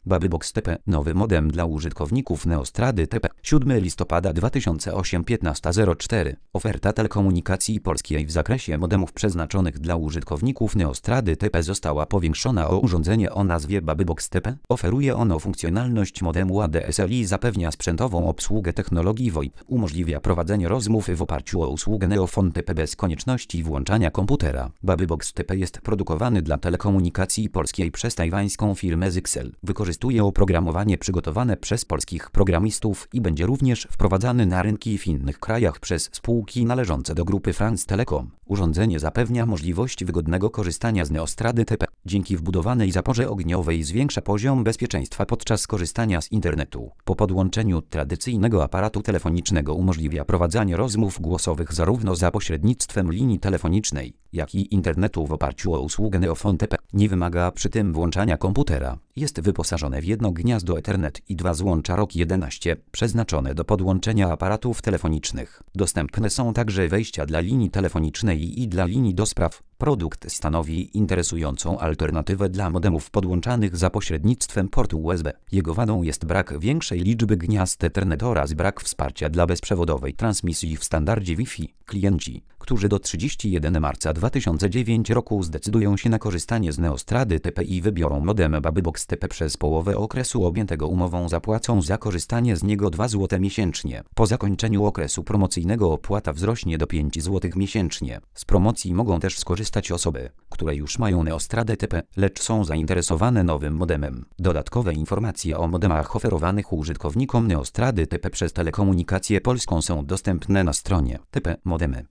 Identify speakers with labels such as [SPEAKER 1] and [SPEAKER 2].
[SPEAKER 1] Babybox TP. Nowy modem dla użytkowników Neostrady TP. 7 listopada 2008 15:04. Oferta Telekomunikacji Polskiej w zakresie modemów przeznaczonych dla użytkowników Neostrady TP została powiększona o urządzenie o nazwie Babybox TP. Oferuje ono funkcjonalność modemu ADSL i zapewnia sprzętową obsługę technologii VoIP. Umożliwia prowadzenie rozmów w oparciu o usługę Neofon TP bez konieczności włączania komputera. Babybox TP jest produkowany dla Telekomunikacji Polskiej przez tajwańską firmę Zyxel. Wykorzystuje oprogramowanie przygotowane przez polskich programistów i będzie również wprowadzany na rynki w innych krajach przez spółki należące do grupy France Telecom. Urządzenie zapewnia możliwość wygodnego korzystania z Neostrady TP. Dzięki wbudowanej zaporze ogniowej zwiększa poziom bezpieczeństwa podczas korzystania z internetu. Po podłączeniu tradycyjnego aparatu telefonicznego umożliwia prowadzenie rozmów głosowych zarówno za pośrednictwem linii telefonicznej, jak i internetu w oparciu o usługę Neofon TP. Nie wymaga przy tym włączania komputera. Jest wyposażone w jedno gniazdo Ethernet i 2 złącza ROG11, przeznaczone do podłączenia aparatów telefonicznych. Dostępne są także wejścia dla linii telefonicznej i dla linii do spraw. Produkt stanowi interesującą alternatywę dla modemów podłączanych za pośrednictwem portu USB. Jego wadą jest brak większej liczby gniazd Ethernet oraz brak wsparcia dla bezprzewodowej transmisji w standardzie Wi-Fi. Klienci, którzy do 31 marca 2009 roku zdecydują się na korzystanie z Neostrady TP i wybiorą modem Babybox TP przez połowę okresu objętego umową, zapłacą za korzystanie z niego 2 zł miesięcznie. Po zakończeniu okresu promocyjnego opłata wzrośnie do 5 zł miesięcznie. Z promocji mogą też skorzystać osoby, które już mają Neostradę TP, lecz są zainteresowane nowym modemem. Dodatkowe informacje o modemach oferowanych użytkownikom Neostrady TP przez Telekomunikację Polską są dostępne na stronie TP Modemy.